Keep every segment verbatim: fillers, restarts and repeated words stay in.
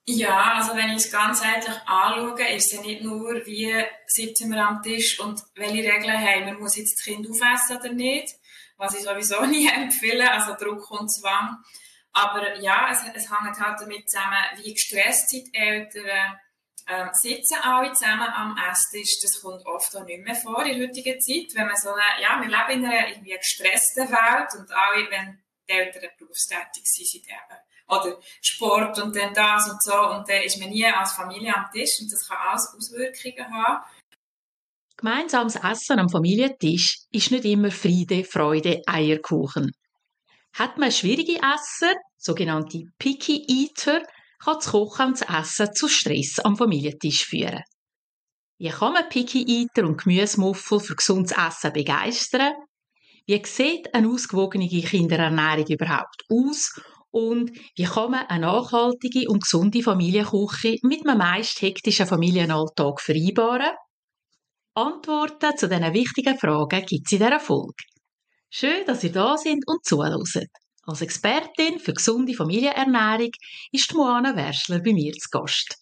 Ja, also wenn ich es ganzheitlich anschaue, ist es ja nicht nur, wie sitzen wir am Tisch und welche Regeln haben wir, muss jetzt das Kind aufessen oder nicht, was ich sowieso nie empfehle, also Druck und Zwang. Aber ja, es, es hängt halt damit zusammen, wie gestresst sind die Eltern, ähm, sitzen alle zusammen am Esstisch. Das kommt oft auch nicht mehr vor in der heutigen Zeit, wenn man so eine, ja, wir leben in einer irgendwie gestressten Welt und alle, wenn die Eltern berufstätig sind, sind eben oder Sport und dann das und so und dann ist man nie als Familie am Tisch und das kann alles Auswirkungen haben. Gemeinsames Essen am Familientisch ist nicht immer Friede, Freude, Eierkuchen. Hat man schwierige Esser, sogenannte Picky Eater, kann das Kochen und das Essen zu Stress am Familientisch führen. Wie kann man Picky Eater und Gemüsemuffel für gesundes Essen begeistern? Wie sieht eine ausgewogene Kinderernährung überhaupt aus? Und wie kann man eine nachhaltige und gesunde Familienküche mit einem meist hektischen Familienalltag vereinbaren? Antworten zu diesen wichtigen Fragen gibt es in dieser Folge. Schön, dass ihr da seid und zuhört. Als Expertin für gesunde Familienernährung ist Moana Werschler bei mir zu Gast.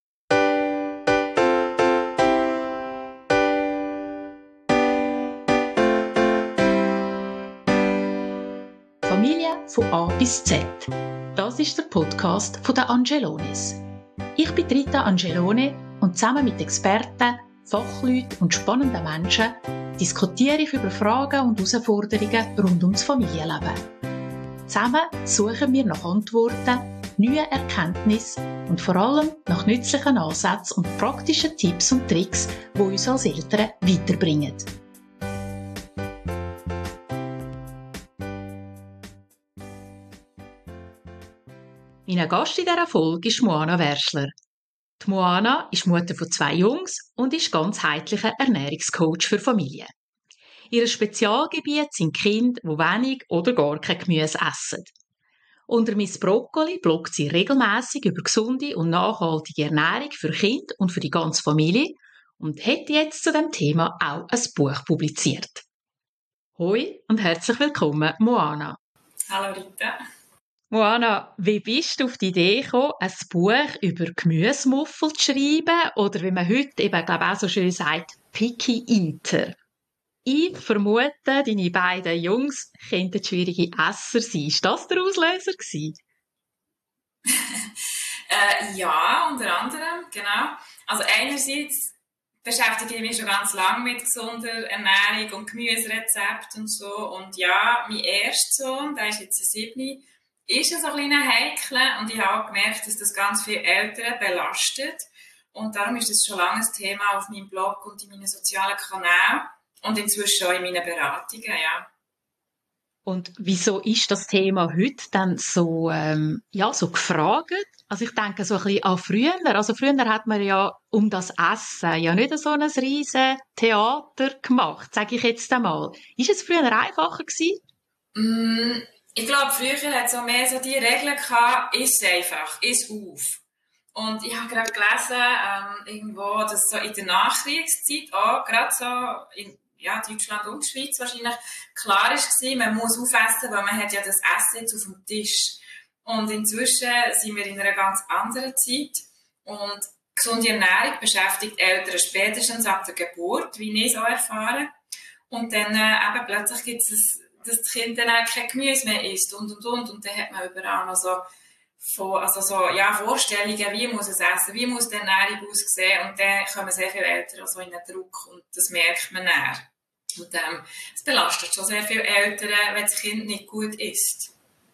Familie von A bis Z. Das ist der Podcast von der Angelones. Ich bin Rita Angelone und zusammen mit Experten, Fachleuten und spannenden Menschen diskutiere ich über Fragen und Herausforderungen rund ums Familienleben. Zusammen suchen wir nach Antworten, neuen Erkenntnissen und vor allem nach nützlichen Ansätzen und praktischen Tipps und Tricks, die uns als Eltern weiterbringen. Mein Gast in dieser Folge ist Moana Werschler. Die Moana ist Mutter von zwei Jungs und ist ganzheitlicher Ernährungscoach für Familien. Ihr Spezialgebiet sind Kinder, die wenig oder gar kein Gemüse essen. Unter Miss Broccoli bloggt sie regelmäßig über gesunde und nachhaltige Ernährung für Kinder und für die ganze Familie und hat jetzt zu dem Thema auch ein Buch publiziert. Hoi und herzlich willkommen, Moana. Hallo Rita. Moana, wie bist du auf die Idee gekommen, ein Buch über Gemüsemuffel zu schreiben oder wie man heute eben, glaube ich, auch so schön sagt, Picky Eater? Ich vermute, deine beiden Jungs könnten schwierige Esser sein. Ist das der Auslöser gewesen? äh, ja, unter anderem, genau. Also einerseits beschäftige ich mich schon ganz lange mit gesunder Ernährung und Gemüserezepten und so. Und ja, mein erster Sohn, der ist jetzt sieben, ist so ein kleiner Heikel und ich habe auch gemerkt, dass das ganz viele Eltern belastet. Und darum ist das schon lange ein Thema auf meinem Blog und in meinen sozialen Kanälen und inzwischen auch in meinen Beratungen, ja. Und wieso ist das Thema heute dann so, ähm, ja, so gefragt? Also ich denke so ein bisschen an früher. Also früher hat man ja um das Essen ja nicht so ein riesen Theater gemacht, sage ich jetzt einmal. Ist es früher einfacher gewesen? Mm, ich glaube, früher hat es auch mehr so die Regeln gehabt, iss einfach, iss auf. Und ich habe gerade gelesen, ähm, irgendwo, dass so in der Nachkriegszeit auch, gerade so in ja, Deutschland und Schweiz wahrscheinlich, klar ist gewesen, man muss aufessen, weil man hat ja das Essen jetzt auf dem Tisch. Und inzwischen sind wir in einer ganz anderen Zeit. Und gesunde Ernährung beschäftigt Eltern spätestens ab der Geburt, wie ich es auch erfahre. Und dann äh, eben plötzlich gibt es, dass das Kind dann auch kein Gemüse mehr isst und und und. Und dann hat man überall noch so, von, also so ja, Vorstellungen, wie muss es essen, wie muss die Ernährung aussehen. Und dann kommen sehr viele Eltern also in den Druck und das merkt man dann. Und ähm, es belastet schon sehr viele Eltern, wenn das Kind nicht gut isst.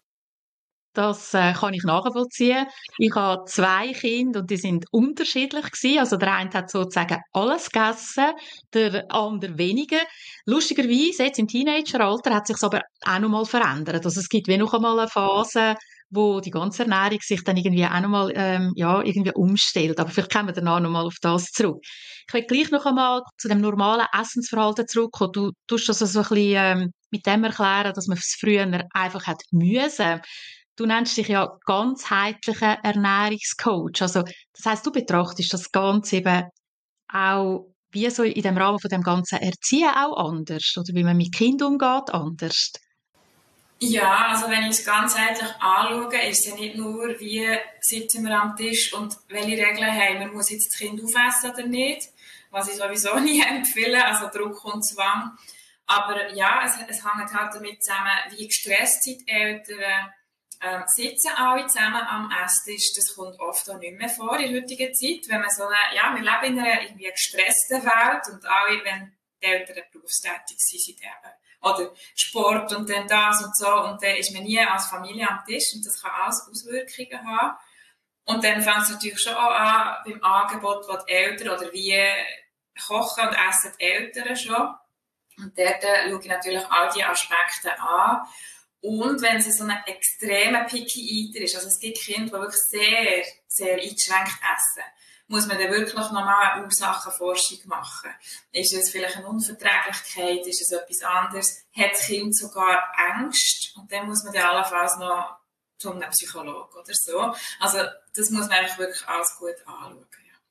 Das äh, kann ich nachvollziehen. Ich habe zwei Kinder und die sind unterschiedlich gewesen. Also der eine hat sozusagen alles gegessen, der andere weniger. Lustigerweise, jetzt im Teenageralter hat sich aber auch noch mal verändert. Also es gibt wie noch einmal eine Phase, wo die ganze Ernährung sich dann irgendwie auch noch mal, ähm, ja, irgendwie umstellt. Aber vielleicht kommen wir danach noch mal auf das zurück. Ich will gleich noch einmal zu dem normalen Essensverhalten zurückkommen. Du tust das so ein bisschen ähm, mit dem erklären, dass man es früher einfach hat müssen. Du nennst dich ja ganzheitlicher Ernährungscoach. Also, das heisst, du betrachtest das Ganze eben auch wie so in dem Rahmen von dem ganzen Erziehen auch anders oder wie man mit Kindern umgeht anders. Ja, also wenn ich es ganzheitlich anschaue, ist es ja nicht nur, wie sitzen wir am Tisch und welche Regeln haben wir, muss jetzt das Kind aufessen oder nicht, was ich sowieso nie empfehle, also Druck und Zwang. Aber ja, es, es hängt halt damit zusammen, wie gestresst sind die Eltern, ähm, sitzen alle zusammen am Esstisch. Das kommt oft auch nicht mehr vor in der heutigen Zeit, wenn man so eine, ja, wir leben in einer irgendwie gestressten Welt und alle, wenn die Eltern berufstätig sind, sind eben oder Sport und dann das und so und dann ist man nie als Familie am Tisch und das kann alles Auswirkungen haben. Und dann fängt es natürlich schon auch an beim Angebot, das die Eltern oder wie kochen und essen die Eltern schon. Und dort äh, schaue ich natürlich all diese Aspekte an. Und wenn es so ein extremer Picky Eater ist, also es gibt Kinder, die wirklich sehr, sehr eingeschränkt essen, muss man dann wirklich nochmal eine Ursachenforschung machen. Ist es vielleicht eine Unverträglichkeit? Ist es etwas anderes? Hat das Kind sogar Angst? Und dann muss man dann allenfalls noch zu einem Psychologen oder so. Also das muss man einfach wirklich alles gut anschauen.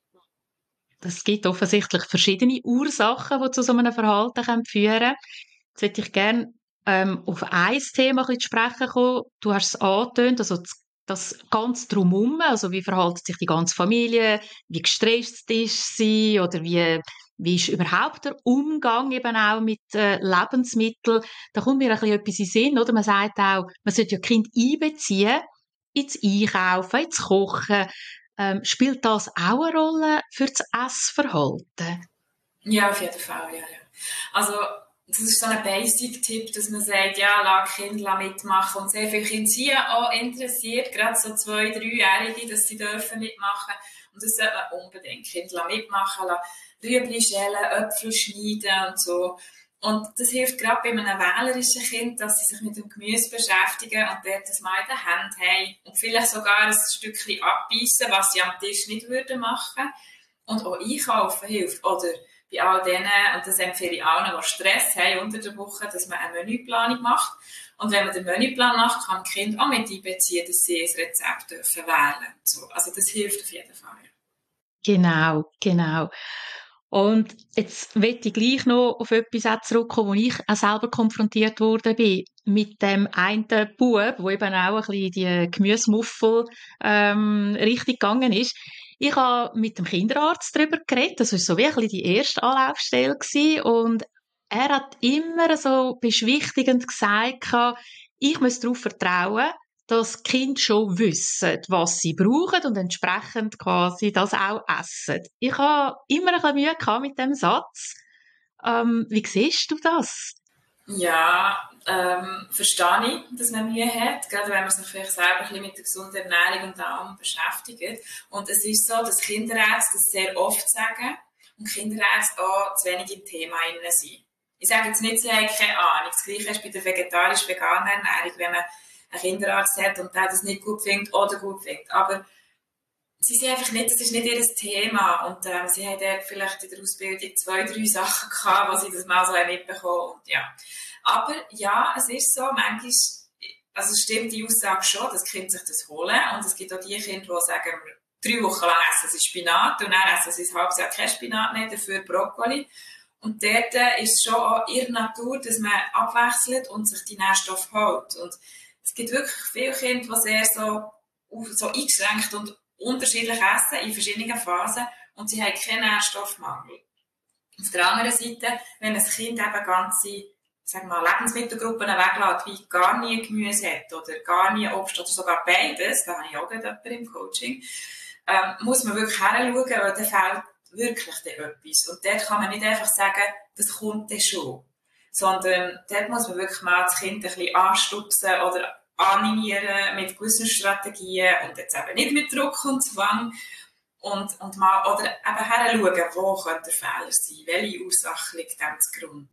Es gibt offensichtlich verschiedene Ursachen, die zu so einem Verhalten führen können. Jetzt hätte ich gerne ähm, auf ein Thema ein bisschen zu sprechen kommen. Du hast es angetönt, also das, das ganz drumherum, also wie verhält sich die ganze Familie, wie gestresst ist sie oder wie, wie ist überhaupt der Umgang eben auch mit äh, Lebensmitteln. Da kommt mir ein bisschen etwas in den Sinn, oder? Man sagt auch, man sollte ja Kind einbeziehen ins Einkaufen, ins Kochen. Ähm, spielt das auch eine Rolle für das Essverhalten? Ja, auf jeden Fall, ja, ja. Also, das ist so ein Basic-Tipp, dass man sagt, ja, lass Kinder mitmachen. Und sehr viele Kinder sind ja auch interessiert, gerade so zwei-, dreijährige, dass sie dürfen mitmachen. Und das sollte man unbedingt Kinder mitmachen lassen. Rüebli schälen, Äpfel schneiden und so. Und das hilft gerade bei einem wählerischen Kind, dass sie sich mit dem Gemüse beschäftigen und dort das mal in der Hand haben. Und vielleicht sogar ein Stückchen abbeissen, was sie am Tisch nicht würden machen. Und auch einkaufen hilft. Oder bei all denen, und das empfehle ich allen, die Stress haben unter der Woche, dass man eine Menüplanung macht. Und wenn man den Menüplan macht, kann das Kind auch mit einbeziehen, dass sie ein Rezept dürfen wählen. So, also das hilft auf jeden Fall. Genau, genau. Und jetzt möchte ich gleich noch auf etwas auch zurückkommen, wo ich auch selber konfrontiert worden bin. Mit dem einen Bub, wo eben auch ein bisschen die Gemüsemuffel ähm, richtig gegangen ist. Ich habe mit dem Kinderarzt darüber geredet. Das war so wie ein bisschen die erste Anlaufstelle gewesen. Und er hat immer so beschwichtigend gesagt, ich muss darauf vertrauen, dass die Kinder schon wissen, was sie brauchen und entsprechend quasi das auch essen. Ich habe immer ein bisschen Mühe gehabt mit dem Satz. Ähm, wie siehst du das? Ja, ähm, verstehe ich, dass man Mühe hat, gerade wenn man sich vielleicht selber ein bisschen mit der gesunden Ernährung und allem beschäftigt. Und es ist so, dass Kinderärzte das sehr oft sagen und Kinderärzte auch zu wenig im Thema drin sind. Ich sage jetzt nicht, sie haben keine Ahnung. Das Gleiche ist bei der vegetarisch-veganen Ernährung, wenn man einen Kinderarzt hat und der das nicht gut findet oder gut findet. Aber sie sind einfach nicht, das ist nicht ihr Thema. Und ähm, sie haben dort vielleicht in der Ausbildung zwei, drei Sachen gehabt, wo sie das mal so mitbekommen. Und, ja. Aber ja, es ist so, manchmal, also stimmt die Aussage schon, dass Kinder sich das holen. Und es gibt auch die Kinder, die sagen, drei Wochen lang essen sie Spinat und dann essen sie ein halbes Jahr kein Spinat mehr, dafür Brokkoli. Und dort äh, ist schon auch ihre Natur, dass man abwechselt und sich die Nährstoffe holt. Und es gibt wirklich viele Kinder, die sehr so, so eingeschränkt und unterschiedlich essen in verschiedenen Phasen und sie haben keinen Nährstoffmangel. Auf der anderen Seite, wenn ein Kind eben ganze, sagen wir mal, Lebensmittelgruppen weglässt, wie gar nie Gemüse hat oder gar nie Obst oder sogar beides, da habe ich auch gerade jemanden im Coaching, ähm, muss man wirklich hinschauen, weil dann fehlt wirklich dann etwas. Und dort kann man nicht einfach sagen, das kommt dann schon. Sondern dort muss man wirklich mal das Kind ein bisschen anstupsen oder animieren mit gewissen Strategien und jetzt eben nicht mit Druck und Zwang. Und, und mal, oder eben hinschauen, wo könnte der Fehler sein, welche Ursache liegt dem zugrunde.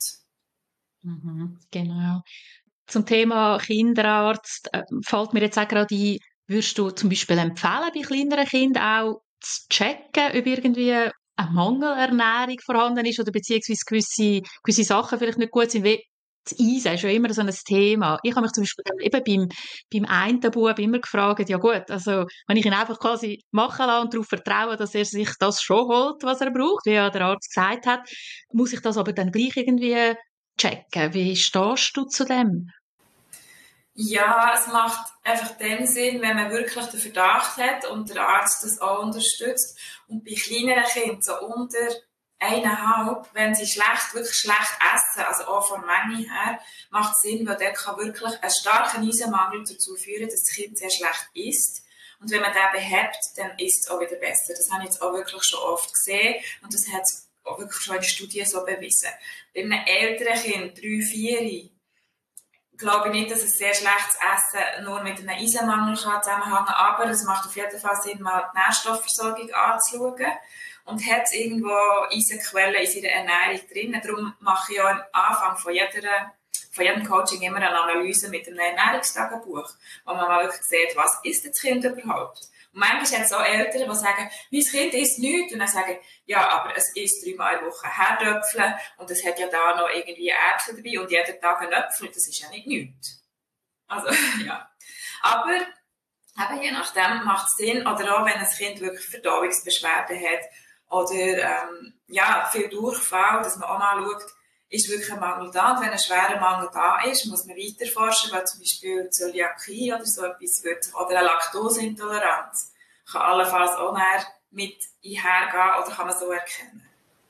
Mhm, genau. Zum Thema Kinderarzt äh, fällt mir jetzt auch gerade ein, würdest du zum Beispiel empfehlen, bei kleineren Kindern auch zu checken, ob irgendwie eine Mangelernährung vorhanden ist oder beziehungsweise gewisse, gewisse Sachen vielleicht nicht gut sind, wie das Eisen ist ja immer so ein Thema. Ich habe mich zum Beispiel eben beim, beim einen Bub immer gefragt, ja gut, also wenn ich ihn einfach quasi machen lasse und darauf vertraue, dass er sich das schon holt, was er braucht, wie ja der Arzt gesagt hat, muss ich das aber dann gleich irgendwie checken. Wie stehst du zu dem? Ja, es macht einfach den Sinn, wenn man wirklich den Verdacht hat und der Arzt das auch unterstützt. Und bei kleineren Kindern, so unter eineinhalb, wenn sie schlecht, wirklich schlecht essen, also auch von der Menge her, macht es Sinn, weil der kann wirklich einen starken Eisenmangel dazu führen, dass das Kind sehr schlecht isst. Und wenn man den behebt, dann ist es auch wieder besser. Das habe ich jetzt auch wirklich schon oft gesehen und das hat es auch wirklich schon in Studien so bewiesen. Bei einem älteren Kind, drei, vier, glaube ich nicht, dass ein sehr schlechtes Essen nur mit einem Eisenmangel kann zusammenhängen kann, aber es macht auf jeden Fall Sinn, mal die Nährstoffversorgung anzuschauen und hat irgendwo Eisenquellen in seiner Ernährung drin. Darum mache ich auch am Anfang von, jeder, von jedem Coaching immer eine Analyse mit einem Ernährungstagebuch, wo man mal wirklich sieht, was isst das Kind überhaupt. Und manchmal hat es auch Eltern, die sagen, mein Kind isst nichts. Und dann sagen, ja, aber es isst dreimal in der Woche Herdöpfel und es hat ja da noch irgendwie Äpfel dabei und jeden Tag ein Äpfel. Das ist ja nicht nichts. Also, ja. Aber eben je nachdem macht es Sinn, oder auch wenn ein Kind wirklich Verdauungsbeschwerden hat oder ähm, ja, viel Durchfall, dass man auch mal schaut, ist wirklich ein Mangel da. Und wenn ein schwerer Mangel da ist, muss man weiter forschen, weil zum Beispiel Zöliakie oder so etwas wird, oder eine Laktoseintoleranz kann allenfalls auch mehr mit einhergehen oder kann man so erkennen.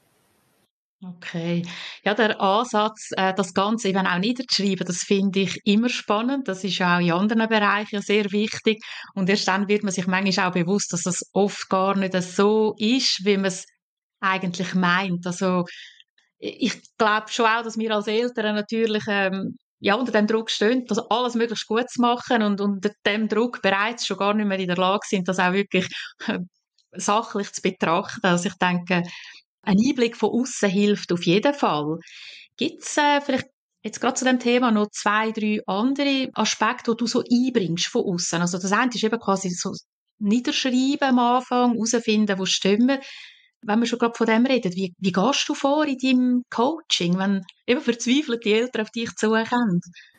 Okay. Ja, der Ansatz, äh, das Ganze eben auch niederzuschreiben, das finde ich immer spannend. Das ist auch in anderen Bereichen ja sehr wichtig. Und erst dann wird man sich manchmal auch bewusst, dass das oft gar nicht so ist, wie man es eigentlich meint. Also, ich glaube schon auch, dass wir als Eltern natürlich ähm, ja, unter dem Druck stehen, das alles möglichst gut zu machen und unter dem Druck bereits schon gar nicht mehr in der Lage sind, das auch wirklich äh, sachlich zu betrachten. Also ich denke, ein Einblick von außen hilft auf jeden Fall. Gibt es äh, vielleicht jetzt gerade zu dem Thema noch zwei, drei andere Aspekte, die du so einbringst von außen? Also das eine ist eben quasi so niederschreiben am Anfang, herausfinden, wo stehen wir. Wenn wir schon gerade von dem reden, wie, wie gehst du vor in deinem Coaching, wenn eben verzweifelte Eltern auf dich zukommen?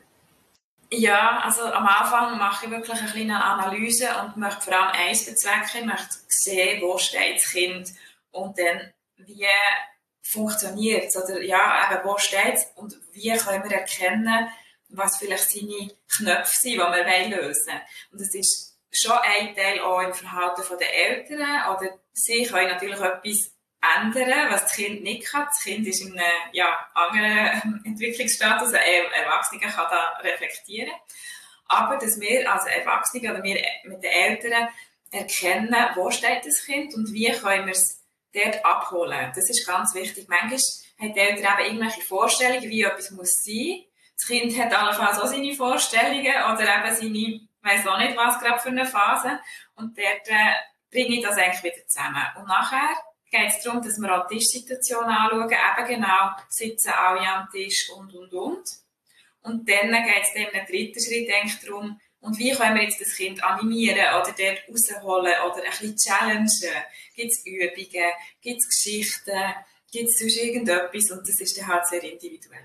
Ja, also am Anfang mache ich wirklich eine kleine Analyse und möchte vor allem eins bezwecken. Ich möchte sehen, wo steht das Kind und dann, wie funktioniert es oder ja, eben, wo steht es und wie können wir erkennen, was vielleicht seine Knöpfe sind, die wir lösen wollen. Und es ist schon ein Teil auch im Verhalten der Eltern oder sie können natürlich etwas ändern, was das Kind nicht kann. Das Kind ist in einem ja, anderen Entwicklungsstatus. Ein Erwachsener kann da reflektieren. Aber dass wir als Erwachsene oder wir mit den Eltern erkennen, wo steht das Kind und wie können wir es dort abholen. Das ist ganz wichtig. Manchmal haben die Eltern eben irgendwelche Vorstellungen, wie etwas muss sein. Das Kind hat allenfalls auch seine Vorstellungen oder eben seine, ich weiss auch nicht was gerade für eine Phase. Und dort äh, bringe ich das eigentlich wieder zusammen. Und nachher geht es darum, dass wir auch die Tischsituation anschauen, eben genau, sitzen alle am Tisch und, und, und. Und dann geht es dann im dritten Schritt eigentlich darum, und wie können wir jetzt das Kind animieren oder dort rausholen oder ein bisschen challengen? Gibt es Übungen? Gibt es Geschichten? Gibt es sonst irgendetwas? Und das ist dann halt sehr individuell.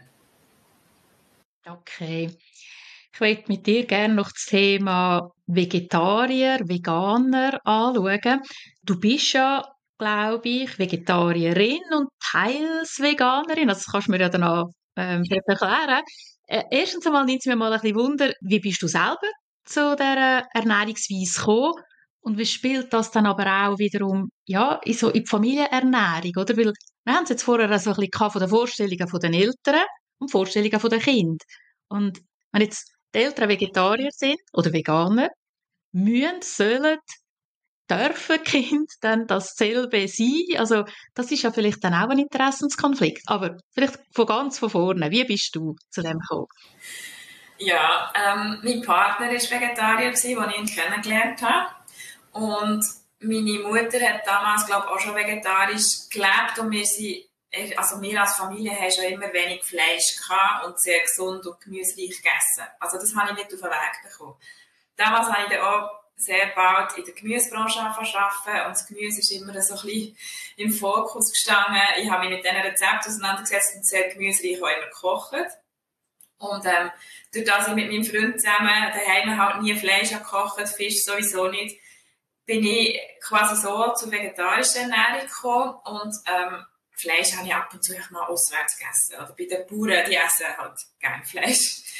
Okay. Ich möchte mit dir gerne noch das Thema Vegetarier, Veganer anschauen. Du bist ja, glaube ich, Vegetarierin und teils Veganerin. Also das kannst du mir ja dann auch ähm, erklären. Äh, erstens einmal nimmt es mir mal ein bisschen Wunder, wie bist du selber zu dieser Ernährungsweise gekommen? Und wie spielt das dann aber auch wiederum ja, in, so in die Familienernährung? Oder? Weil wir haben es jetzt vorher so ein bisschen von den Vorstellungen der Eltern und Vorstellungen der Kinder. Und wenn jetzt die Eltern Vegetarier sind oder Veganer, müssen, sollen, dürfen Kind dann dasselbe sein? Also das ist ja vielleicht dann auch ein Interessenskonflikt. Aber vielleicht von ganz von vorne, wie bist du zu dem gekommen? Ja, ähm, mein Partner war Vegetarier, als ich ihn kennengelernt habe. Und meine Mutter hat damals, glaube ich, auch schon vegetarisch gelebt und wir sind, also wir als Familie haben schon immer wenig Fleisch gehabt und sehr gesund und gemüsereich gegessen. Also das habe ich nicht auf den Weg bekommen. Damals habe ich dann auch sehr bald in der Gemüsebranche angefangen und das Gemüse ist immer so ein bisschen im Fokus gestanden. Ich habe mich mit diesen Rezepten auseinandergesetzt und sehr gemüsereich auch immer gekocht. Und ähm, durch das ich mit meinem Freund zusammen daheim halt nie Fleisch gekocht, Fisch sowieso nicht, bin ich quasi so zur vegetarischen Ernährung gekommen und ähm, Fleisch habe ich ab und zu mal auswärts gegessen. Oder bei den Bauern, die essen halt gerne Fleisch.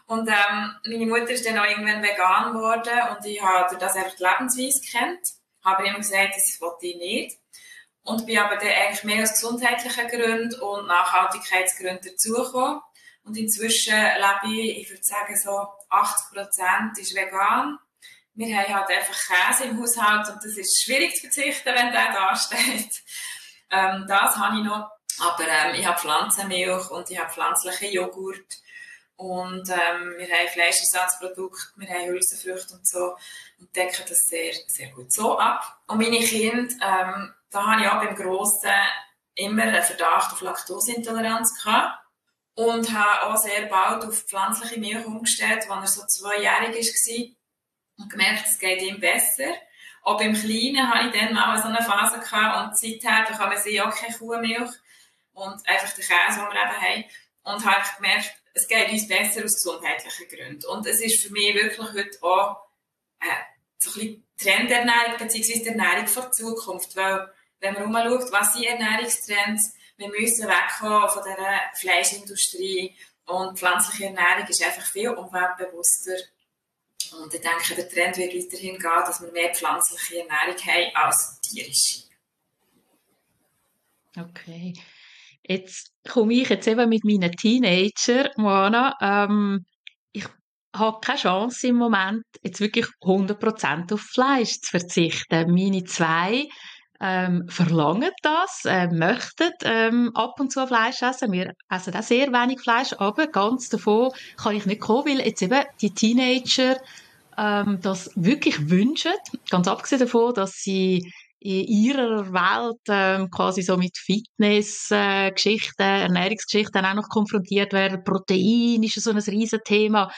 Und ähm, meine Mutter ist dann auch irgendwann vegan geworden und ich habe durch das einfach die Lebensweise gekannt. Habe immer gesagt, das wollte ich nicht. Und bin aber dann eigentlich mehr aus gesundheitlichen Gründen und Nachhaltigkeitsgründen dazugekommen. Und inzwischen lebe ich, ich würde sagen, so achtzig Prozent ist vegan. Wir haben halt einfach Käse im Haushalt und das ist schwierig zu verzichten, wenn der da steht. Ähm, das habe ich noch. Aber ähm, ich habe Pflanzenmilch und ich habe pflanzlichen Joghurt. Und ähm, wir haben Fleischersatzprodukte, wir haben Hülsenfrüchte und so. Und decken das sehr, sehr gut so ab. Und meine Kinder, ähm, da habe ich auch beim Grossen immer einen Verdacht auf Laktoseintoleranz gehabt. Und habe auch sehr bald auf pflanzliche Milch umgestellt, als er so zweijährig war. Und gemerkt, es geht ihm besser. Auch beim Kleinen hatte ich dann mal so eine Phase gehabt und seither bekommen sie auch keine Kuhmilch und einfach den Käse, den wir eben haben. Und habe gemerkt, es geht uns besser aus gesundheitlichen Gründen. Und es ist für mich wirklich heute auch äh, so ein bisschen Trendernährung bzw. Ernährung für die Zukunft. Weil, wenn man umschaut, was sind Ernährungstrends, wir müssen wegkommen von dieser Fleischindustrie und pflanzliche Ernährung ist einfach viel umweltbewusster. Und ich denke, der Trend wird weiterhin gehen, dass wir mehr pflanzliche Ernährung haben als tierische. Okay. Jetzt komme ich jetzt eben mit meinen Teenager, Moana. Ähm, ich habe keine Chance im Moment, jetzt wirklich hundert Prozent auf Fleisch zu verzichten. Meine zwei ähm, verlangen das, äh, möchten ähm, ab und zu Fleisch essen. Wir essen auch sehr wenig Fleisch, aber ganz davon kann ich nicht kommen, weil jetzt eben die Teenager ähm, das wirklich wünschen. Ganz abgesehen davon, dass sie in ihrer Welt ähm, quasi so mit Fitness-Geschichten, äh, Ernährungsgeschichten auch noch konfrontiert werden. Protein ist so ein riesen Thema.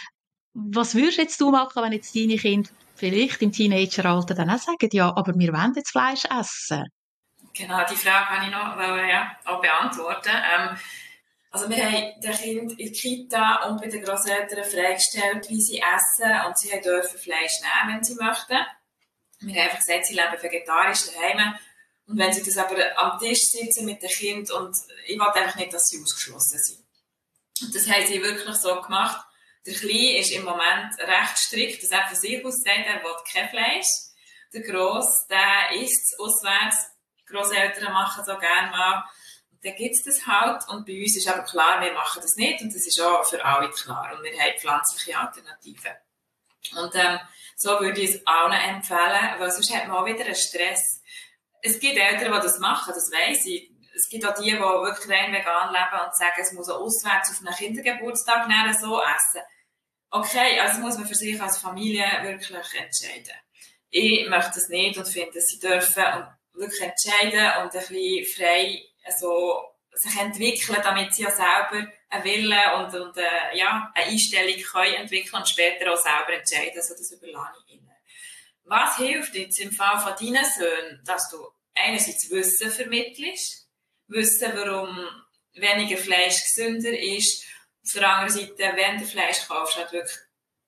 Was würdest jetzt du machen, wenn jetzt deine Kinder vielleicht im Teenageralter dann auch sagen, ja, aber wir wollen jetzt Fleisch essen? Genau, die Frage kann ich noch weil, ja, auch beantworten. Ähm, also wir haben den Kindern in der Kita und bei den Grosseltern freigestellt, wie sie essen und sie dürfen Fleisch nehmen, wenn sie möchten. Wir haben einfach gesagt, sie leben vegetarisch daheim. Und wenn sie das aber am Tisch sitzen mit den Kindern und ich will einfach nicht, dass sie ausgeschlossen sind. Und das haben sie wirklich so gemacht. Der Kleine ist im Moment recht strikt, dass er von sich aus sagt, er will kein Fleisch. Der Grosse, der isst auswärts. Die Grosseltern machen so gerne mal. Und dann gibt es das halt. Und bei uns ist aber klar, wir machen das nicht. Und das ist auch für alle klar. Und wir haben pflanzliche Alternativen. Und ähm, so würde ich es allen empfehlen, weil sonst hat man auch wieder einen Stress. Es gibt Eltern, die das machen, das weiss ich. Es gibt auch die, die wirklich rein vegan leben und sagen, es muss auch auswärts auf einen Kindergeburtstag nehmen, so essen. Okay, also das muss man für sich als Familie wirklich entscheiden. Ich möchte das nicht und finde, sie dürfen wirklich entscheiden und ein bisschen frei also, sich entwickeln, damit sie ja selber einen Willen und, und äh, ja, eine Einstellung können entwickeln und später auch selber entscheiden. Also das überlasse ich ihnen. Was hilft jetzt im Fall von deinen Söhnen, dass du einerseits Wissen vermittelst, wissen, warum weniger Fleisch gesünder ist, auf der anderen Seite, wenn du Fleisch kaufst, halt wirklich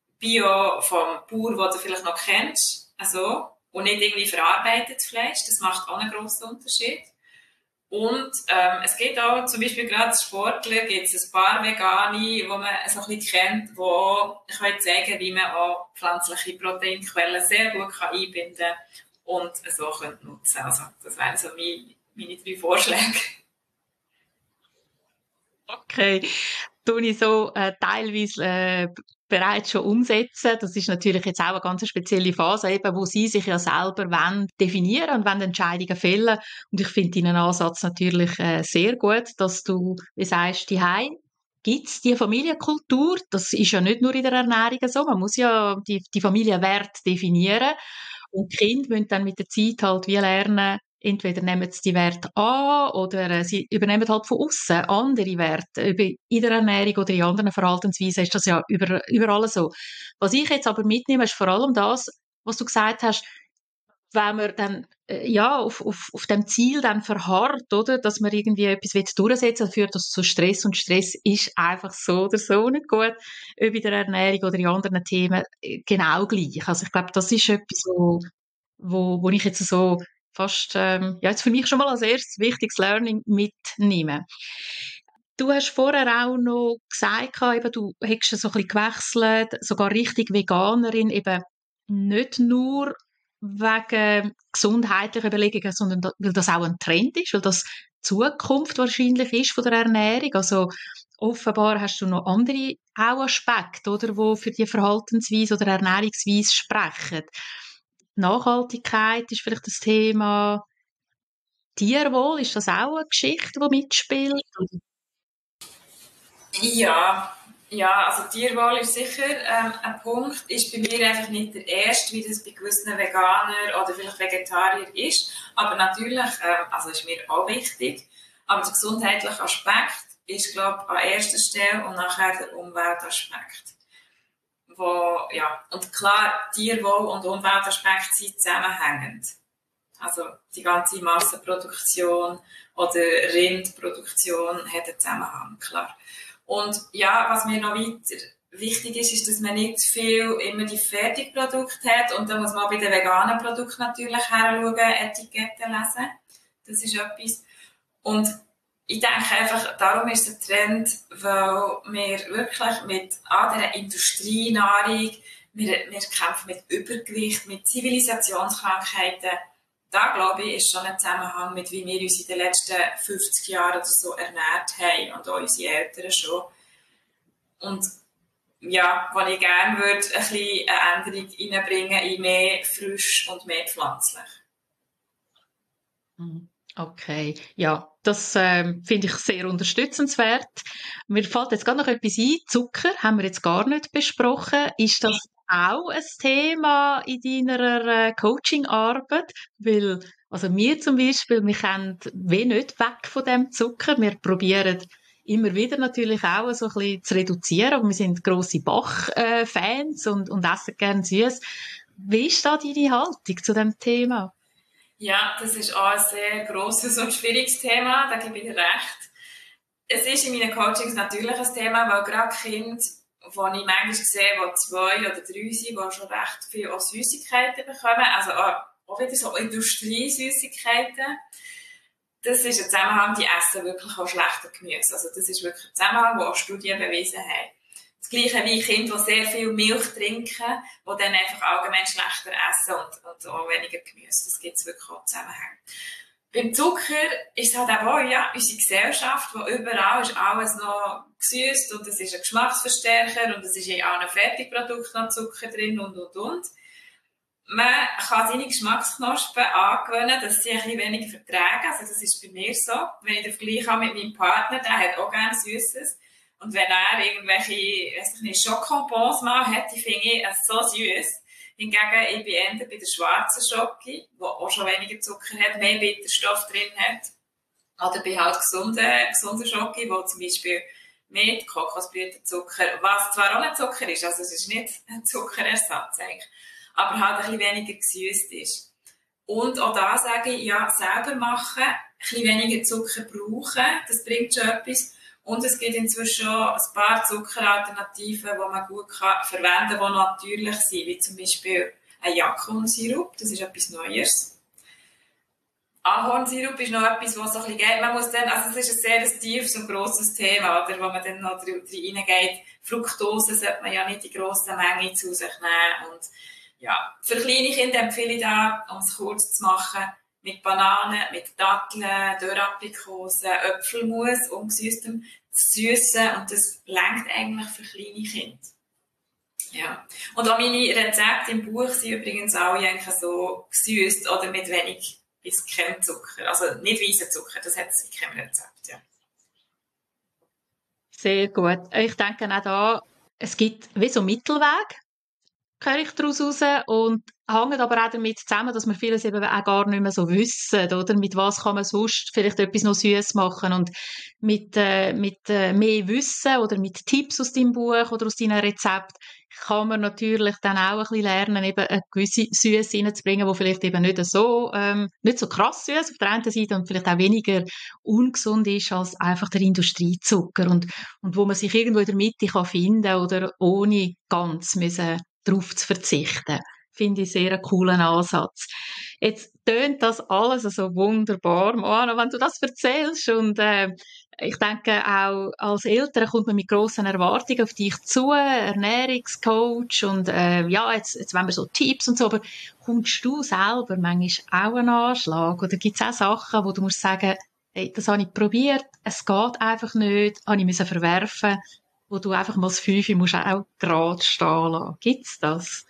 Bio vom Bauer, den du vielleicht noch kennst, also, und nicht irgendwie verarbeitetes Fleisch, das macht auch einen grossen Unterschied. Und ähm, es gibt auch zum Beispiel gerade als Sportler gibt es ein paar Vegane, die man so ein bisschen kennt, die können zeigen, wie man auch pflanzliche Proteinquellen sehr gut kann einbinden kann und so können nutzen. Also das wären so meine, meine drei Vorschläge. Okay, tue ich so äh, teilweise äh, bereits schon umsetzen. Das ist natürlich jetzt auch eine ganz spezielle Phase, eben, wo sie sich ja selber wollen definieren und wollen Entscheidungen fällen. Und ich finde deinen Ansatz natürlich äh, sehr gut, dass du, wie sagst, daheim gibt's die Familienkultur. Das ist ja nicht nur in der Ernährung so. Man muss ja die, die Familienwert definieren. Und die Kinder müssen dann mit der Zeit halt wie lernen, entweder nehmen sie die Werte an oder äh, sie übernehmen halt von außen andere Werte. Über, in der Ernährung oder in anderen Verhaltensweisen ist das ja über, überall so. Was ich jetzt aber mitnehme, ist vor allem das, was du gesagt hast, wenn man dann äh, ja auf, auf, auf dem Ziel dann verharrt, oder, dass man irgendwie etwas will durchsetzen will, führt das zu Stress und Stress ist einfach so oder so nicht gut, ob in der Ernährung oder in anderen Themen äh, genau gleich. Also ich glaube, das ist etwas, wo, wo, wo ich jetzt so fast, ähm, ja, jetzt für mich schon mal als erstes wichtiges Learning mitnehme. Du hast vorher auch noch gesagt, eben, du hättest so ein bisschen gewechselt, sogar richtig Veganerin, eben nicht nur wegen gesundheitlicher Überlegungen, sondern da, weil das auch ein Trend ist, weil das die Zukunft wahrscheinlich ist von der Ernährung. Also offenbar hast du noch andere auch Aspekte, oder, wo für die Verhaltensweise oder Ernährungsweise sprechen. Nachhaltigkeit ist vielleicht das Thema. Tierwohl, ist das auch eine Geschichte, die mitspielt? Ja, ja, also Tierwohl ist sicher ähm, ein Punkt, ist bei mir einfach nicht der erste, wie das bei gewissen Veganern oder vielleicht Vegetarier ist, aber natürlich, ähm, also ist mir auch wichtig, aber der gesundheitliche Aspekt ist, glaube ich, an erster Stelle und nachher der Umweltaspekt. Wo, ja, und klar, Tierwohl und Umweltaspekt sind zusammenhängend. Also die ganze Massenproduktion oder Rindproduktion hat einen Zusammenhang, klar. Und ja, was mir noch weiter wichtig ist, ist, dass man nicht zu viel immer die Fertigprodukte hat. Und da muss man auch bei den veganen Produkten natürlich heranschauen, Etiketten lesen. Das ist etwas. Und ich denke einfach, darum ist es ein Trend, weil wir wirklich mit all dieser Industrienahrung, wir, wir kämpfen mit Übergewicht, mit Zivilisationskrankheiten. Da, glaube ich, ist schon ein Zusammenhang mit, wie wir uns in den letzten fünfzig Jahren oder so ernährt haben und auch unsere Eltern schon. Und ja, was ich gerne würde, ein bisschen eine Änderung reinbringen in mehr frisch und mehr pflanzlich. Okay, ja, das ähm, finde ich sehr unterstützenswert. Mir fällt jetzt gerade noch etwas ein. Zucker haben wir jetzt gar nicht besprochen. Ist das auch ein Thema in deiner äh, Coaching-Arbeit? Weil, also wir zum Beispiel, wir können wie nicht weg von dem Zucker. Wir probieren immer wieder natürlich auch so ein bisschen zu reduzieren, aber wir sind grosse Bach-Fans äh, und, und essen gerne süß. Wie ist da deine Haltung zu dem Thema? Ja, das ist auch ein sehr grosses und schwieriges Thema, da gebe ich dir recht. Es ist in meinen Coachings natürlich ein Thema, weil gerade Kinder, die ich manchmal sehe, die zwei oder drei sind, die schon recht viel auch Süßigkeiten bekommen, also auch, auch wieder so Industriesüßigkeiten, das ist ein Zusammenhang, die essen wirklich auch schlechter Gemüse. Also das ist wirklich ein Zusammenhang, den auch Studien bewiesen haben. Das Gleiche wie Kinder, die sehr viel Milch trinken, die dann einfach allgemein schlechter essen und, und auch weniger Gemüse. Das gibt es wirklich auch Zusammenhänge. Beim Zucker ist es halt auch, ja, unsere Gesellschaft, wo überall ist alles noch gesüßt und es ist ein Geschmacksverstärker und es ist in allen Fertigprodukten noch Zucker drin und, und, und. Man kann seine Geschmacksknospen angewöhnen, dass sie ein bisschen weniger vertragen. Also das ist bei mir so. Wenn ich den Vergleich habe mit meinem Partner, der hat auch gerne Süßes. Und wenn er irgendwelche, weiss ich nicht, Schokobons mal hat, die finde ich so süß. Hingegen, ich bin eher bei der schwarzen Schoki, die auch schon weniger Zucker hat, mehr Bitterstoff drin hat. Oder bei halt gesunden, gesunden Schoki, wo zum Beispiel mit Kokosblütenzucker, was zwar auch ein Zucker ist, also es ist nicht ein Zuckerersatz eigentlich, aber halt ein bisschen weniger gesüßt ist. Und auch da sage ich, ja, selber machen, ein bisschen weniger Zucker brauchen, das bringt schon etwas. Und es gibt inzwischen schon ein paar Zuckeralternativen, die man gut kann verwenden kann, die natürlich sind, wie zum Beispiel ein Jakobsirup, das ist etwas Neues. Ahornsirup ist noch etwas, was so ein bisschen geht. Man muss dann, also es ist ein sehr tiefes und grosses Thema, oder, wo man dann noch reingeht. Fructose sollte man ja nicht in grossen Mengen zu sich nehmen. Und ja, für kleine Kinder empfehle ich da, um es kurz zu machen, mit Bananen, mit Datteln, Dörraprikosen, Äpfelmus, ungesüßtem Süssen. Und das reicht eigentlich für kleine Kinder. Ja. Und auch meine Rezepte im Buch sind übrigens alle eigentlich so gesüßt oder mit wenig bis kein Zucker. Also nicht weißen Zucker, das hat es in keinem Rezept. Ja. Sehr gut. Ich denke auch da, es gibt wie so einen Mittelweg, höre ich daraus raus, und hängt aber auch damit zusammen, dass wir vieles eben auch gar nicht mehr so wissen, oder? Mit was kann man sonst vielleicht etwas noch süß machen, und mit, äh, mit äh, mehr Wissen oder mit Tipps aus deinem Buch oder aus deinem Rezept kann man natürlich dann auch ein bisschen lernen, eben eine gewisse Süße reinzubringen, die vielleicht eben nicht so, ähm, nicht so krass süß auf der einen Seite und vielleicht auch weniger ungesund ist als einfach der Industriezucker, und, und wo man sich irgendwo in der Mitte kann finden oder ohne ganz müssen darauf zu verzichten. Finde ich sehr einen coolen Ansatz. Jetzt tönt das alles so wunderbar, Moana, wenn du das erzählst, und äh, ich denke, auch als Eltern kommt man mit grossen Erwartungen auf dich zu, Ernährungscoach und äh, ja, jetzt, jetzt wollen wir so Tipps und so, aber kommst du selber manchmal auch einen Anschlag oder gibt es auch Sachen, wo du musst sagen, hey, das habe ich probiert, es geht einfach nicht, habe ich müssen verwerfen, wo du einfach mal das Fünfe musst auch gerade stehen lassen. Gibt's das?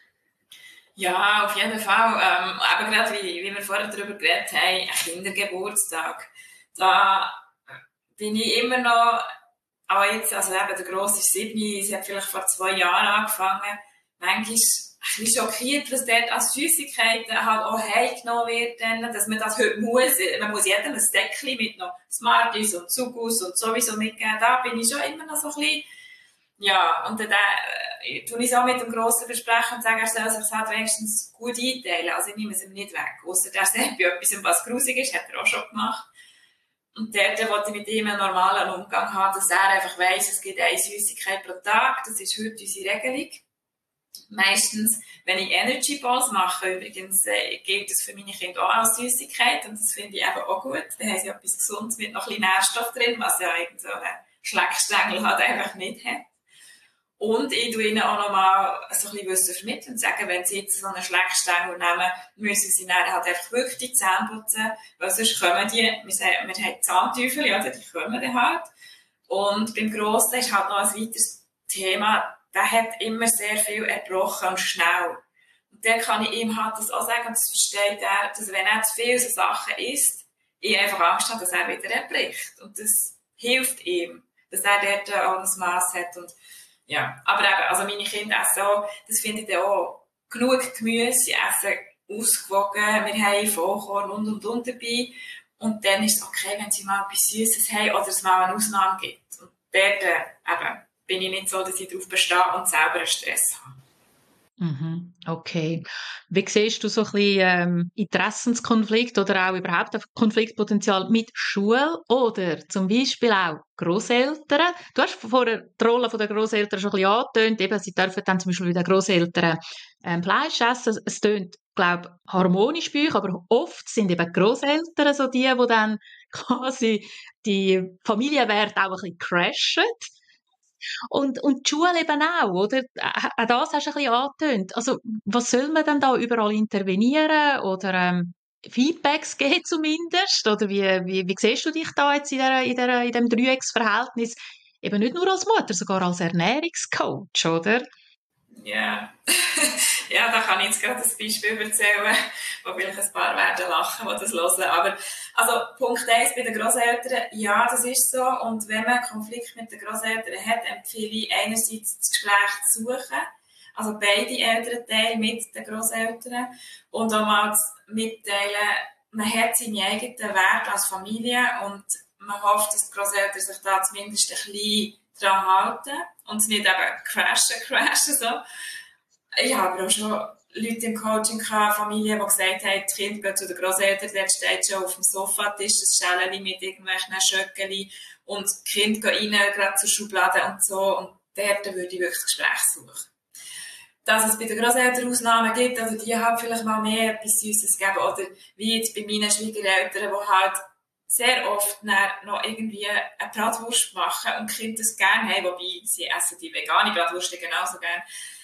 Ja, auf jeden Fall. Ähm, aber gerade wie, wie wir vorher darüber geredet haben, ein Kindergeburtstag. Da bin ich immer noch, aber jetzt, also eben der Grosse ist sieben, sie hat vielleicht vor zwei Jahren angefangen, manchmal ein bisschen schockiert, was dort als Süßigkeiten halt auch heimgenommen wird, dann, dass man das heute muss. Man muss jedem ein Deckchen mit noch Smarties und Zugus und sowieso mitgeben. Da bin ich schon immer noch so ein bisschen, ja, und dann äh, tue ich es auch mit dem Grossen besprechen und sage, er soll sich halt wenigstens gut einteilen. Also ich nehme es ihm nicht weg. Ausser der sagt bei etwas, was grusig ist, hat er auch schon gemacht. Und dort wollte ich mit ihm einen normalen Umgang haben, dass er einfach weiss, es gibt eine Süßigkeit pro Tag. Das ist heute unsere Regelung. Meistens, wenn ich Energy Balls mache, übrigens, äh, gilt das für meine Kinder auch als Süßigkeit. Und das finde ich eben auch gut. Da haben sie etwas Gesundes mit noch ein bisschen Nährstoff drin, was ja irgend so einen Schleckstängel halt einfach nicht hat. Und ich tue ihnen auch nochmal so ein bisschen Wissen vermitteln und sagen, wenn sie jetzt so einen Schleckstängel nehmen, müssen sie dann halt einfach wirklich die Zähne putzen, weil sonst kommen die, wir, sagen, wir haben Zahnteufel, ja, die kommen dann halt. Und beim Grossen ist halt noch ein weiteres Thema, der hat immer sehr viel erbrochen und schnell. Und dann kann ich ihm halt das auch sagen, und das versteht er, dass wenn er zu viel so Sachen isst, ich einfach Angst habe, dass er wieder erbricht. Und das hilft ihm, dass er dort auch ein Mass hat. Und ja, aber eben, also meine Kinder essen auch, das finde ich dann auch, genug Gemüse, sie essen ausgewogen, wir haben Vollkorn und und und dabei. Und dann ist es okay, wenn sie mal etwas Süßes haben oder es mal eine Ausnahme gibt. Und dort äh, eben, bin ich nicht so, dass ich darauf bestehe und selber einen Stress habe. Mhm, okay. Wie siehst du so ein bisschen ähm, Interessenskonflikt oder auch überhaupt ein Konfliktpotenzial mit Schule oder zum Beispiel auch Grosseltern? Du hast vorher die Rolle der Grosseltern schon ein bisschen angetönt, eben, sie dürfen dann zum Beispiel bei den Grosseltern ähm, Fleisch essen. Es tönt, glaube ich, harmonisch bei euch, aber oft sind eben Grosseltern so die, die dann quasi die Familienwerte auch ein bisschen crashen. Und, und die Schule eben auch, oder? Auch das hast du ein bisschen angetönt. Also, was soll man denn da überall intervenieren oder ähm, Feedbacks geben zumindest? Oder wie, wie, wie siehst du dich da jetzt in, der, in, der, in dem Dreiecksverhältnis? Eben nicht nur als Mutter, sogar als Ernährungscoach, oder? Ja, ja, da kann ich jetzt gerade ein Beispiel erzählen, wo vielleicht ein paar werden lachen, die das hören. Aber, also, Punkt eins bei den Grosseltern, ja, das ist so. Und wenn man einen Konflikt mit den Grosseltern hat, empfehle ich einerseits das Gespräch zu suchen. Also beide Elternteile mit den Grosseltern. Und auch mal zu mitteilen, man hat seine eigenen Werte als Familie und man hofft, dass die Grosseltern sich da zumindest ein bisschen dran halten und nicht eben crashen, crashen, so. Ich habe aber auch schon Leute im Coaching gehabt, Familien, die gesagt haben, die Kinder gehen zu den Grosseltern, dort steht schon auf dem Sofatisch das Schälchen mit irgendwelchen Schöckeli und die Kinder gehen rein, gerade zur Schublade und so, und dort würde ich wirklich das Gespräch suchen. Dass es bei den Grosseltern Ausnahmen gibt, also die haben vielleicht mal mehr etwas Süßes gegeben, oder wie jetzt bei meinen Schwiegereltern, die halt sehr oft noch irgendwie eine Bratwurst machen und die Kinder das gerne haben, wobei sie essen die vegane Bratwurst genauso gerne.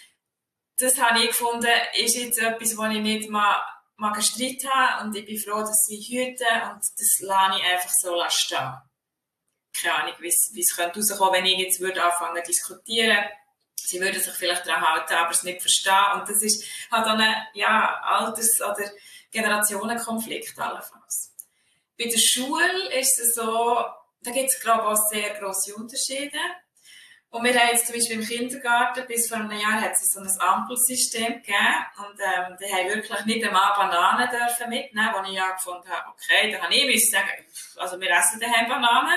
Das habe ich gefunden, ist jetzt etwas, wo ich nicht mal, mal gestritten habe, und ich bin froh, dass sie hüten, und das lasse ich einfach so stehen. Keine Ahnung, wie es könnte rauskommen, wenn ich jetzt würde anfangen zu diskutieren. Sie würden sich vielleicht daran halten, aber es nicht verstehen. Und das ist halt auch ein ja, Alters- oder Generationenkonflikt allenfalls. Bei der Schule ist es so, da gibt es, glaube ich, auch sehr grosse Unterschiede. Und wir haben jetzt zum Beispiel im Kindergarten, bis vor einem Jahr hat es so ein Ampelsystem gegeben. Und ähm, die haben wirklich nicht einmal Bananen dürfen mitnehmen, wo ich ja gefunden habe, okay, da habe ich müssen sagen, also wir essen daheim Bananen.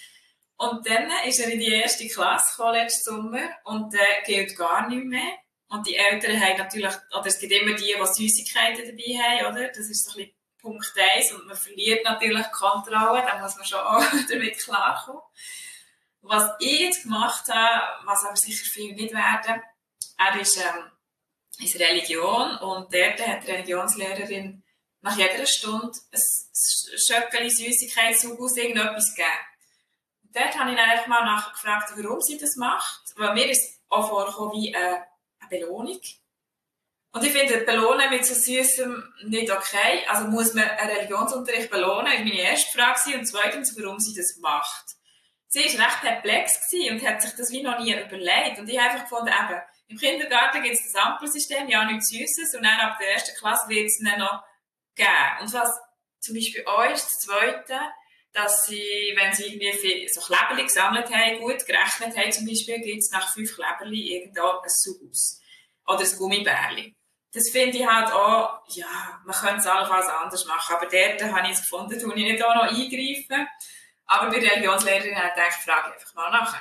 Und dann ist er in die erste Klasse gekommen, letzten Sommer, und der äh, gilt gar nicht mehr. Und die Eltern haben natürlich, oder es gibt immer die, die Süßigkeiten dabei haben, oder? Das ist so ein bisschen Punkt eins, und man verliert natürlich die Kontrolle, da muss man schon auch damit klarkommen. Was ich jetzt gemacht habe, was aber sicher viele nicht werden, er ist, ähm, ist Religion, und dort hat die Religionslehrerin nach jeder Stunde ein Schöckeli Süßigkeit, Sugus, irgendetwas gegeben. dort habe ich dann einfach mal nachgefragt, warum sie das macht. Weil mir ist auch vorgekommen wie eine, eine Belohnung. Und ich finde, belohnen mit so Süßem nicht okay. Also muss man einen Religionsunterricht belohnen, das war meine erste Frage. Und zweitens, warum sie das macht. Sie war recht perplex und hat sich das wie noch nie überlegt. Und ich habe einfach gefunden, eben, im Kindergarten gibt es das Ampelsystem, ja, nichts Süßes. Und dann ab der ersten Klasse wird es dann noch geben. Und was zum Beispiel auch ist, das Zweite, dass sie, wenn sie irgendwie viel, so Kleberli gesammelt haben, gut gerechnet haben, zum Beispiel, gibt es nach fünf Kleberli irgendwo ein Saus. Oder ein Gummibärli. Das finde ich halt auch, ja, man könnte es allenfalls anders machen. Aber dort habe ich es gefunden, tue ich nicht auch noch eingreifen. Aber bei der Religionslehrerin habe ich gedacht, frage ich einfach mal nach.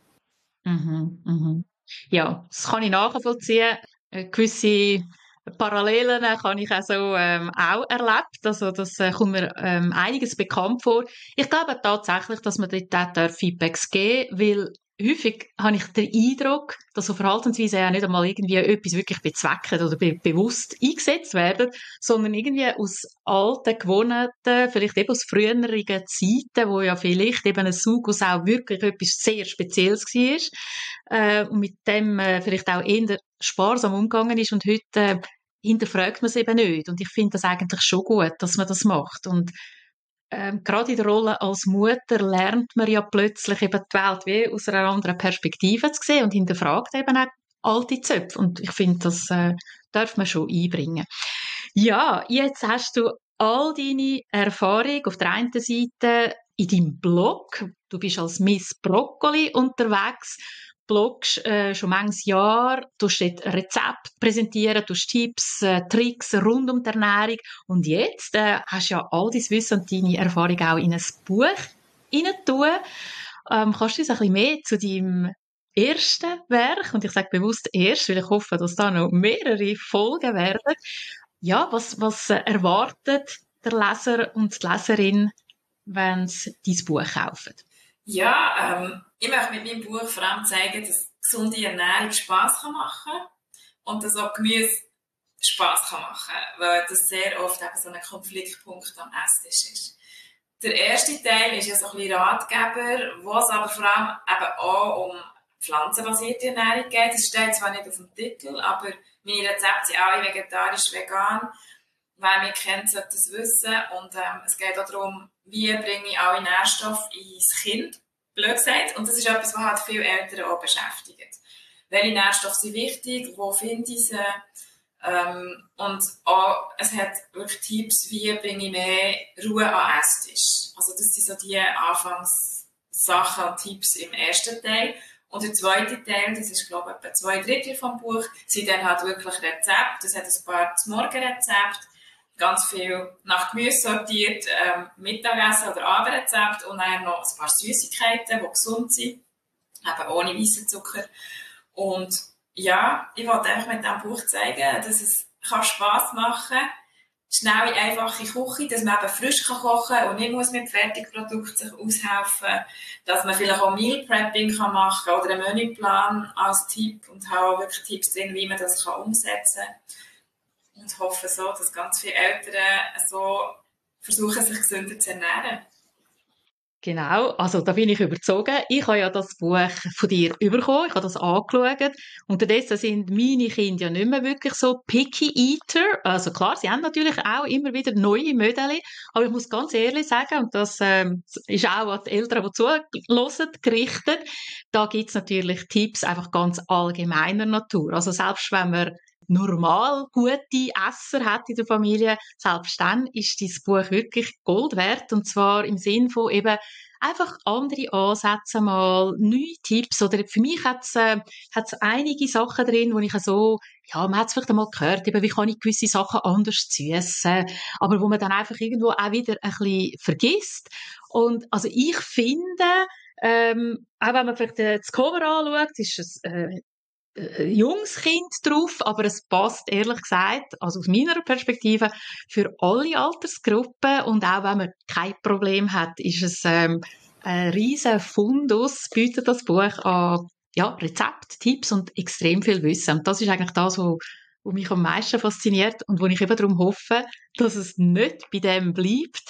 Mhm, mhm. Ja, das kann ich nachvollziehen. Äh, Gewisse Parallelen habe ich also ähm, auch erlebt. Also das äh, kommt mir ähm, einiges bekannt vor. Ich glaube tatsächlich, dass man dort auch Feedbacks geben darf, weil häufig habe ich den Eindruck, dass so Verhaltensweisen ja nicht einmal irgendwie etwas wirklich bezwecken oder be bewusst eingesetzt werden, sondern irgendwie aus alten Gewohnheiten, vielleicht eben aus früheren Zeiten, wo ja vielleicht eben ein Sugus auch wirklich etwas sehr Spezielles war, äh, und mit dem äh, vielleicht auch eher sparsam umgegangen ist und heute äh, hinterfragt man es eben nicht. Und ich finde das eigentlich schon gut, dass man das macht. Und ähm, gerade in der Rolle als Mutter lernt man ja plötzlich eben die Welt wie aus einer anderen Perspektive zu sehen und hinterfragt eben auch alte Zöpfe. Und ich finde, das äh, darf man schon einbringen. Ja, jetzt hast du all deine Erfahrung auf der einen Seite in deinem Blog. Du bist als Miss Broccoli unterwegs, bloggst äh, schon manches Jahr, du dort Rezepte präsentieren, du Tipps, äh, Tricks rund um die Ernährung und jetzt äh, hast du ja all dein Wissen und deine Erfahrung auch in ein Buch hineintun. Ähm, kannst du uns ein bisschen mehr zu deinem ersten Werk, und ich sage bewusst erst, weil ich hoffe, dass da noch mehrere Folgen werden, ja, was, was äh, erwartet der Leser und die Leserin, wenn sie dein Buch kaufen? Ja, ähm, ich möchte mit meinem Buch vor allem zeigen, dass gesunde Ernährung Spass machen kann und dass auch Gemüse Spass machen kann, weil das sehr oft eben so ein Konfliktpunkt am Esstisch ist. Der erste Teil ist ja so ein bisschen Ratgeber, wo es aber vor allem eben auch um pflanzenbasierte Ernährung geht. Das steht zwar nicht auf dem Titel, aber meine Rezepte sind alle vegetarisch, vegan. Wer mich kennt, sollte das wissen. Und ähm, es geht auch darum, wie bringe ich alle Nährstoffe ins Kind, blöd gesagt. Und das ist etwas, was halt viele Eltern auch beschäftigt. Welche Nährstoffe sind wichtig? Wo finde ich sie? Ähm, und auch, es hat wirklich Tipps, wie bringe ich mehr Ruhe an Esstisch. Also das sind so die Anfangssachen und Tipps im ersten Teil. Und der zweite Teil, das ist glaube ich etwa zwei Drittel vom Buch, sind dann halt wirklich Rezepte. Das hat ein paar Morgenrezepte, ganz viel nach Gemüse sortiert, ähm, Mittagessen oder Abendrezepte und dann noch ein paar Süßigkeiten, die gesund sind, eben ohne weißen Zucker. Und ja, ich wollte einfach mit diesem Buch zeigen, dass es kann Spass machen kann, schnell in einfache Küche, dass man eben frisch kann kochen kann und nicht muss mit Fertigprodukten sich aushelfen, dass man vielleicht auch Meal Prepping kann machen oder einen Menüplan als Tipp und habe auch wirklich Tipps drin, wie man das kann umsetzen kann. Und hoffe so, dass ganz viele Eltern so versuchen, sich gesünder zu ernähren. Genau, also da bin ich überzogen. Ich habe ja das Buch von dir bekommen, ich habe das angeschaut. Unterdessen sind meine Kinder ja nicht mehr wirklich so picky eater. Also klar, sie haben natürlich auch immer wieder neue Modelle, aber ich muss ganz ehrlich sagen, und das ähm, ist auch an die Eltern, die zuhören, gerichtet, da gibt es natürlich Tipps einfach ganz allgemeiner Natur. Also selbst wenn man normal gute Esser hat in der Familie, selbst dann ist dieses Buch wirklich Gold wert. Und zwar im Sinn von eben einfach andere Ansätze mal, neue Tipps. Oder für mich hat es äh, hat's einige Sachen drin, wo ich so, ja, man hat es vielleicht einmal gehört, eben, wie kann ich gewisse Sachen anders süssen, aber wo man dann einfach irgendwo auch wieder ein bisschen vergisst. Und also ich finde, ähm, auch wenn man vielleicht äh, das Cover anschaut, ist es äh, ein junges Kind drauf, aber es passt ehrlich gesagt, also aus meiner Perspektive, für alle Altersgruppen und auch wenn man kein Problem hat, ist es ähm, ein riesen Fundus, bietet das Buch an ja, Rezept, Tipps und extrem viel Wissen. Und das ist eigentlich das, was, was mich am meisten fasziniert und wo ich eben darum hoffe, dass es nicht bei dem bleibt.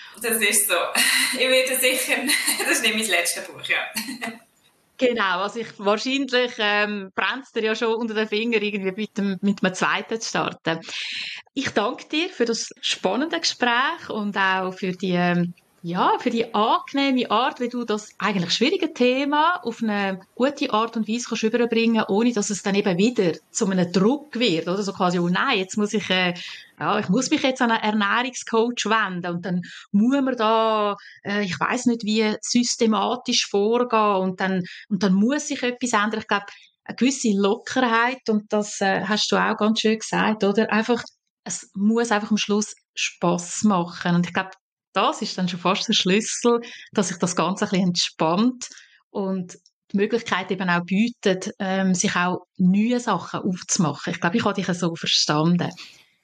Das ist so. Ich werde sicher, das ist nicht mein letztes Buch, ja. Genau, also ich, wahrscheinlich ähm, brennt dir ja schon unter den Fingern, irgendwie mit dem, mit dem zweiten zu starten. Ich danke dir für das spannende Gespräch und auch für die, ähm, ja, für die angenehme Art, wie du das eigentlich schwierige Thema auf eine gute Art und Weise kannst überbringen, ohne dass es dann eben wieder zu einem Druck wird, oder so quasi, oh nein, jetzt muss ich, äh, ja, ich muss mich jetzt an einen Ernährungscoach wenden und dann muss man da, äh, ich weiß nicht wie, systematisch vorgehen und dann, und dann muss sich etwas ändern. Ich glaube, eine gewisse Lockerheit und das äh, hast du auch ganz schön gesagt, oder? Einfach, es muss einfach am Schluss Spass machen und ich glaube, das ist dann schon fast der Schlüssel, dass sich das Ganze ein bisschen entspannt und die Möglichkeit eben auch bietet, ähm, sich auch neue Sachen aufzumachen. Ich glaube, ich habe dich so verstanden.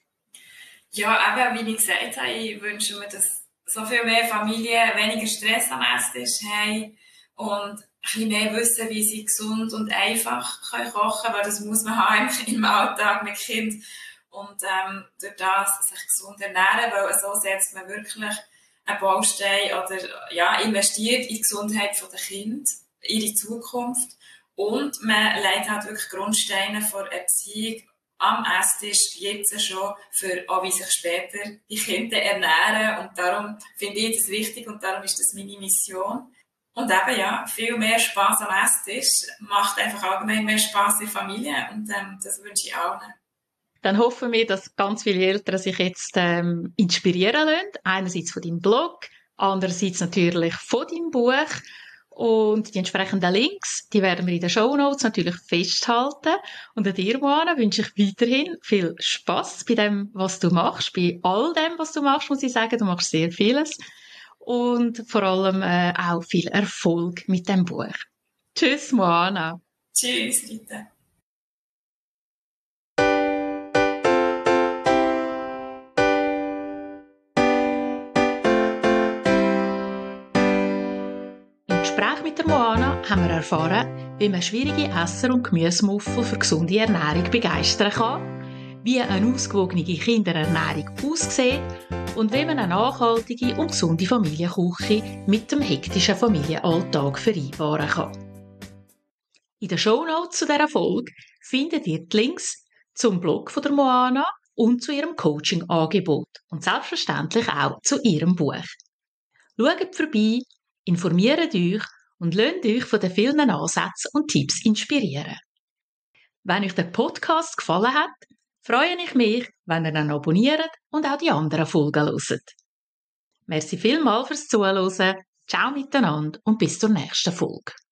Ja, eben, wie ich gesagt habe, ich wünsche mir, dass so viel mehr Familien weniger Stress am Esstisch haben und ein bisschen mehr wissen, wie sie gesund und einfach können kochen können, weil das muss man haben im Alltag mit Kind und ähm, durch das sich gesund ernähren, weil so setzt man wirklich einen Baustein oder ja, investiert in die Gesundheit der Kinder, ihre Zukunft und man legt halt wirklich Grundsteine vor Erziehung am Esstisch jetzt schon für auch wie sich später die Kinder ernähren und darum finde ich das wichtig und darum ist das meine Mission. Und eben ja, viel mehr Spass am Esstisch macht einfach allgemein mehr Spass in der Familie und ähm, das wünsche ich allen. Dann hoffen wir, dass ganz viele Eltern sich jetzt ähm, inspirieren lassen. Einerseits von deinem Blog, andererseits natürlich von deinem Buch. Und die entsprechenden Links, die werden wir in den Shownotes natürlich festhalten. Und an dir, Moana, wünsche ich weiterhin viel Spass bei dem, was du machst, bei all dem, was du machst, muss ich sagen. Du machst sehr vieles. Und vor allem äh, auch viel Erfolg mit dem Buch. Tschüss, Moana. Tschüss, Rita. Im Gespräch mit der Moana haben wir erfahren, wie man schwierige Esser und Gemüsemuffel für gesunde Ernährung begeistern kann, wie eine ausgewogene Kinderernährung aussieht und wie man eine nachhaltige und gesunde Familienküche mit dem hektischen Familienalltag vereinbaren kann. In den Shownotes zu dieser Folge findet ihr die Links zum Blog von der Moana und zu ihrem Coaching-Angebot und selbstverständlich auch zu ihrem Buch. Schaut vorbei, informiert euch und lasst euch von den vielen Ansätzen und Tipps inspirieren. Wenn euch der Podcast gefallen hat, freue ich mich, wenn ihr ihn abonniert und auch die anderen Folgen hört. Merci vielmals fürs Zuhören, ciao miteinander und bis zur nächsten Folge.